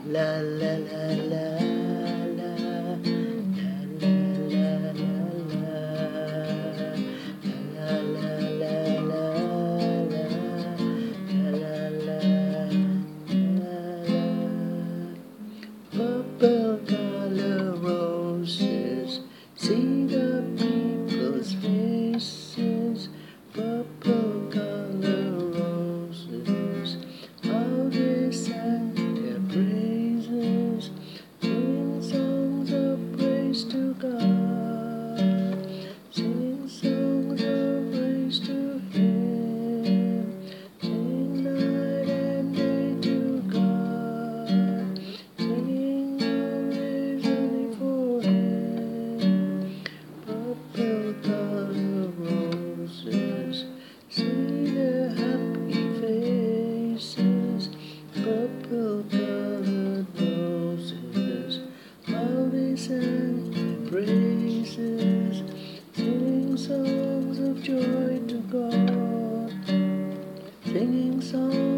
La la la la la la la la la la la. Purple color roses, see the people's faces. Purple color roses, how they sang their praises, singing songs of praise to God, singing songs of praise to Him, singing night and day to God, singing always only for Him. Purple color roses, see their happy faces. Purple colored roses, how they sang their praises, singing songs of joy to God, singing songs